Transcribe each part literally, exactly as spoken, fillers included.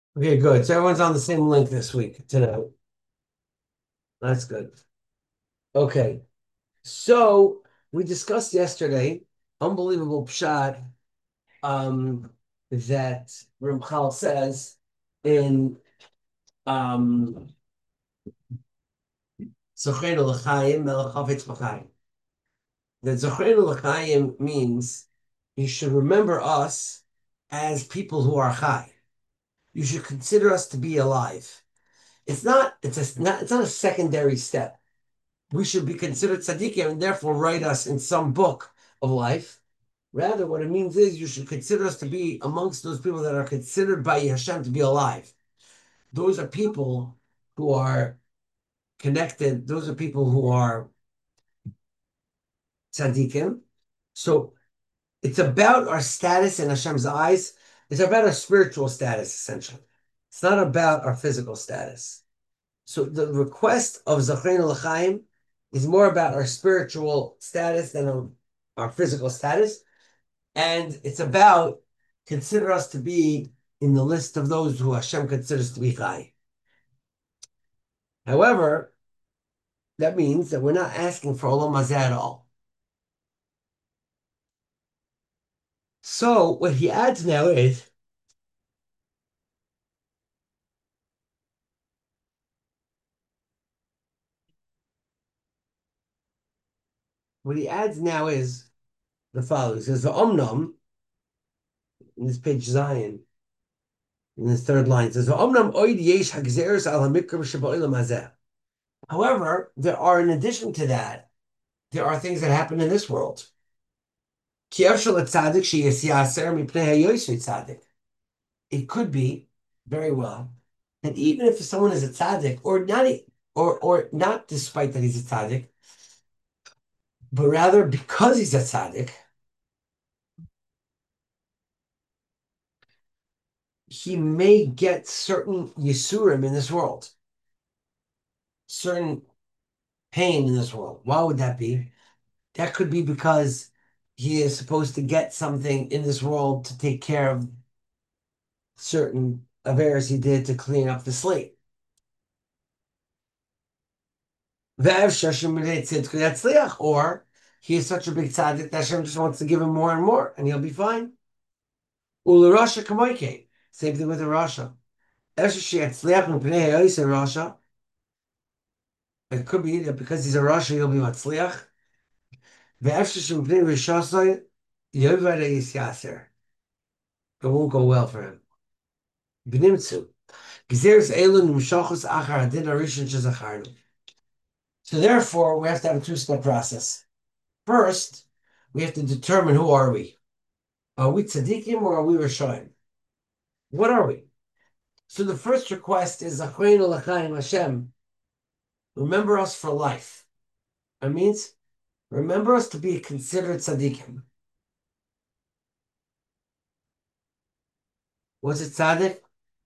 Okay, good. So everyone's on the same link this week tonight. That's good. Okay. So we discussed yesterday, unbelievable pshat, um, that Ramchal says in um Zocheinu L'chaim Melech Havetz B'chaim. That Zocheinu L'chaim means you should remember us as people who are chai. You should consider us to be alive. It's not, it's a, not, it's not a secondary step. We should be considered tzaddikim and therefore write us in some book of life. Rather, what it means is you should consider us to be amongst those people that are considered by Hashem to be alive. Those are people who are connected. Those are people who are tzaddikim. So it's about our status in Hashem's eyes. It's about our spiritual status, essentially. It's not about our physical status. So the request of Zachrei L'chaim is more about our spiritual status than our, our physical status. And it's about consider us to be in the list of those who Hashem considers to be Chai. However, that means that we're not asking for Olam Hazeh at all. So what he adds now is what he adds now is the following. He says the Omnam in this page Zion in the third line it says the Omnam oid yesh hagzeres al hamikra sheba'olam hazeh. However, there are, in addition to that, there are things that happen in this world. It could be very well that even if someone is a tzaddik, or not, or or not, despite that he's a tzaddik, but rather because he's a tzaddik, he may get certain yisurim in this world, certain pain in this world. Why would that be? That could be because he is supposed to get something in this world to take care of certain affairs he did to clean up the slate. Or he is such a big tzaddik that Hashem just wants to give him more and more, and he'll be fine. Ularasha kamoike. Same thing with the Rasha. Rasha. It could be that because he's a Rasha, he'll be matzliach. It won't go well for him. B'nimtzu. So therefore, we have to have a two-step process. First, we have to determine who are we. Are we tzaddikim or are we rishonim? What are we? So the first request is Achreinu L'chaim Hashem. Remember us for life. That means remember us to be considered tzaddikim. What's it tzaddik?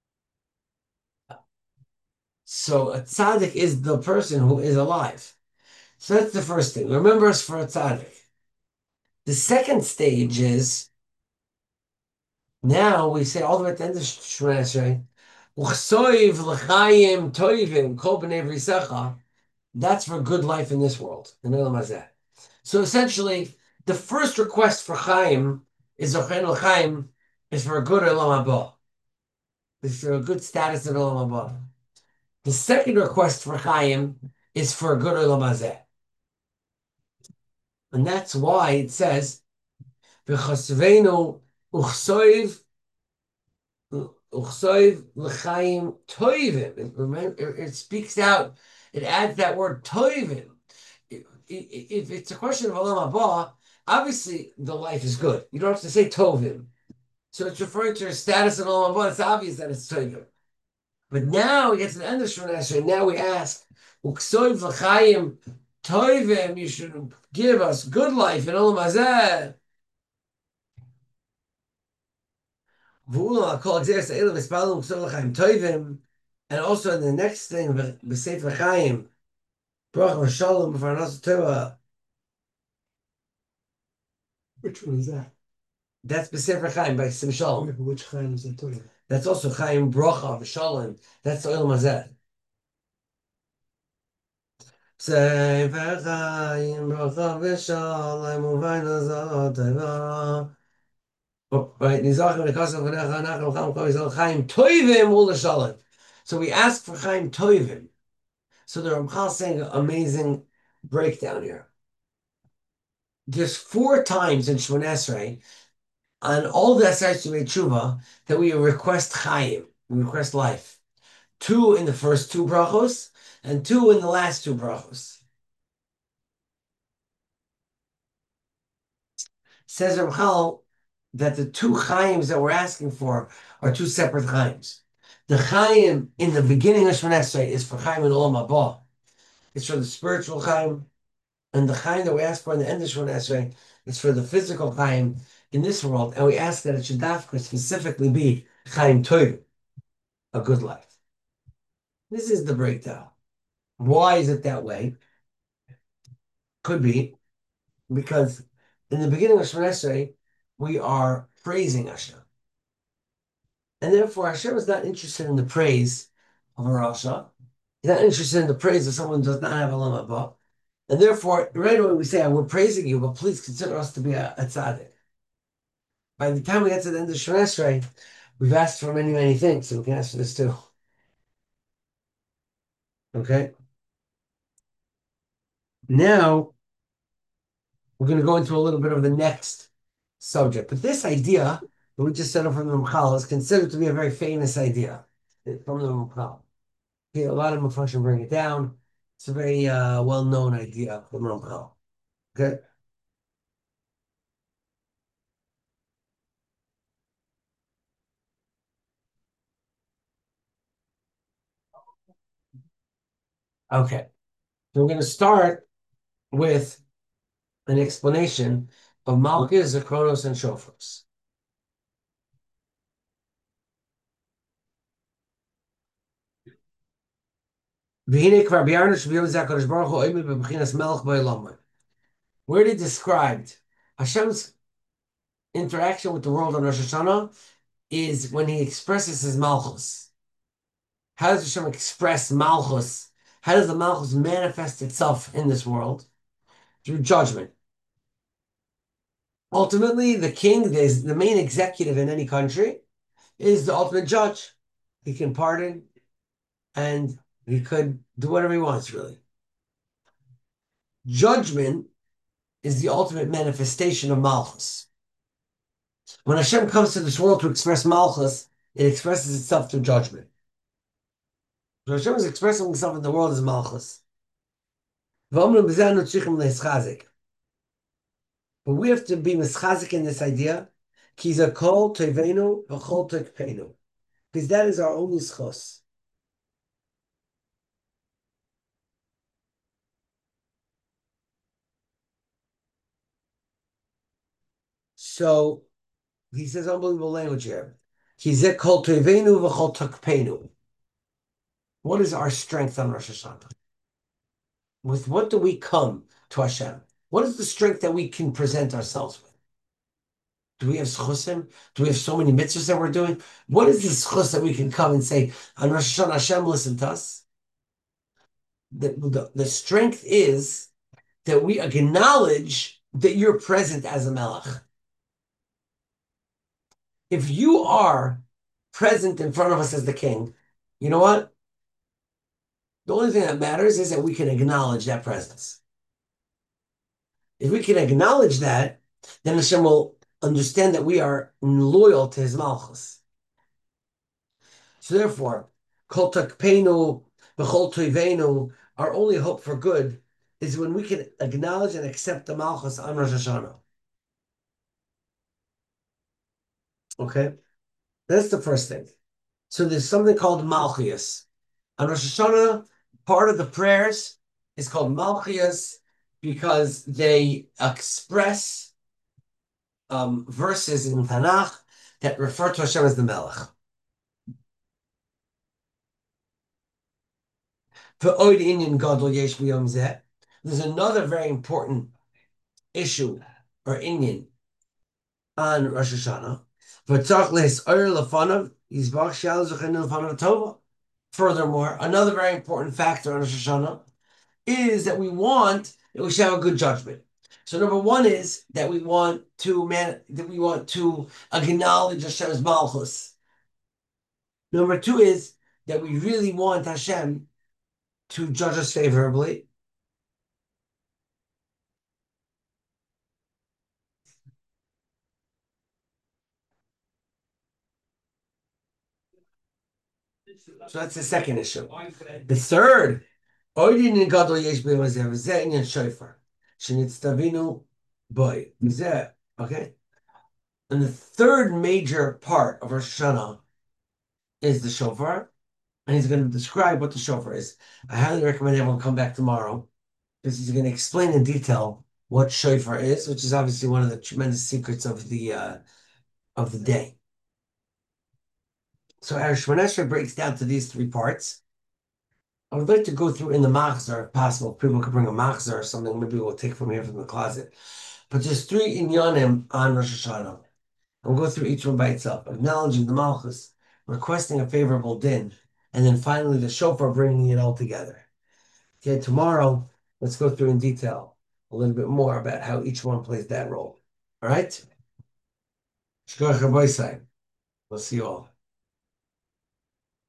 So a tzaddik is the person who is alive. So that's the first thing. Remember us for a tzaddik. The second stage is now we say all the way at the end of Shemona Esrei, Uchsoiv l'chaim toivim kol b'nei vrisecha. That's for good life in this world. In Olam Hazeh. So essentially, the first request for Chaim is Zochein l'chaim is for a good Olam Haba. Is for a good status in Olam Haba. The second request for Chaim is for a good Olam Hazeh. And that's why it says, V'chasveinu uchsoiv uchsoiv l'chaim toivim. It, it speaks out, it adds that word toivim. If it's a question of Olam Haba, obviously the life is good. You don't have to say tovim. So it's referring to your status in Olam Haba. It's obvious that it's tovim. But now we get to the end of Shemona Esrei. Now we ask, Uksoiv l'chaim tovim. You should give us good life in Olam Hazeh. And also in the next thing, B'Sefer Chaim, Baruch Hashalom B'Farnas Torah. Which one is that? That's B'Sefer Chaim by Sim Shalom. Which Chaim is it talking about? That's also Chaim Brocha V'Shalom. That's the Oil Mazeh. Sefer Chaim Brocha V'Shalom Uvayna Zot Teva. Oh, right, Nizachim V'Kosov V'Necha Nachem Cham Chav Yisrael Chaim Toivim Ula Shalom. So we ask for Chaim Toivim. So the Ramchal saying an amazing breakdown here. There's four times in Shemon Esrei on all the Esrei Shemei Tshuva that we request Chaim, we request life. Two in the first two brachos and two in the last two brachos. Says Ramchal that the two Chaims that we're asking for are two separate Chaims. The Chaim in the beginning of Shemon Esrei is for Chaim in Olam Haba. It's for the spiritual Chaim. And the Chaim that we ask for in the end of Shemon Esrei is for the physical Chaim in this world. And we ask that it should dafka specifically be Chaim Tov, a good life. This is the breakdown. Why is it that way? Could be because in the beginning of Shemon Esrei, we are praising Hashem. And therefore, Hashem is not interested in the praise of a Rasha. He's not interested in the praise of someone who does not have a Olam Haba. And therefore, right away we say, we're praising you, but please consider us to be a, a tzaddik. By the time we get to the end of Shemon Esrei, we've asked for many, many things, so we can ask for this too. Okay? Now, we're going to go into a little bit of the next subject. But this idea that we just set up from the Ramchal is considered to be a very famous idea from the Ramchal. Okay, a lot of Mepharshim bring it down. It's a very uh, well-known idea from Ramchal. Okay? Okay. So we're going to start with an explanation of Malchus, Zechronos, and Shofros. Where he described Hashem's interaction with the world on Rosh Hashanah is when he expresses his Malchus. How does Hashem express Malchus? How does the Malchus manifest itself in this world? Through judgment. Ultimately, the king, the main executive in any country, is the ultimate judge. He can pardon and he could do whatever he wants, really. Judgment is the ultimate manifestation of Malchus. When Hashem comes to this world to express Malchus, it expresses itself through judgment. So Hashem is expressing himself in the world as Malchus. But we have to be mischazik in this idea. Because that is our only schos. So he says unbelievable language here. What is our strength on Rosh Hashanah? With what do we come to Hashem? What is the strength that we can present ourselves with? Do we have schusim? Do we have so many mitzvahs that we're doing? What is the schus that we can come and say, on Rosh Hashanah, Hashem, listen to us? The, the, the strength is that we acknowledge that you're present as a melech. If you are present in front of us as the king, you know what? The only thing that matters is that we can acknowledge that presence. If we can acknowledge that, then Hashem will understand that we are loyal to his malchus. So therefore, kol takpeinu v'chol toivenu, our only hope for good is when we can acknowledge and accept the malchus on Rosh Hashanah. Okay? That's the first thing. So there's something called Malchias. On Rosh Hashanah, part of the prayers is called Malchias because they express um, verses in Tanakh that refer to Hashem as the Melech. There's another very important issue or inyan on Rosh Hashanah. Furthermore, another very important factor on Rosh Hashanah is that we want that we should have a good judgment. So number one is that we want to man that we want to acknowledge Hashem's malchus. Number two is that we really want Hashem to judge us favorably. So that's the second issue. The third, okay. And the third major part of Rosh Hashanah is the shofar, and he's going to describe what the shofar is. I highly recommend everyone come back tomorrow because he's going to explain in detail what shofar is, which is obviously one of the tremendous secrets of the uh, of the day. So our Shemona Esrei breaks down to these three parts. I would like to go through in the machzor, if possible. If people could bring a machzor or something, maybe we'll take from here from the closet. But there's three inyanim on Rosh Hashanah. And we'll go through each one by itself, acknowledging the malchus, requesting a favorable din, and then finally the shofar bringing it all together. Okay, tomorrow, let's go through in detail a little bit more about how each one plays that role. All right? Shkoyach Rabbi We'll see you all.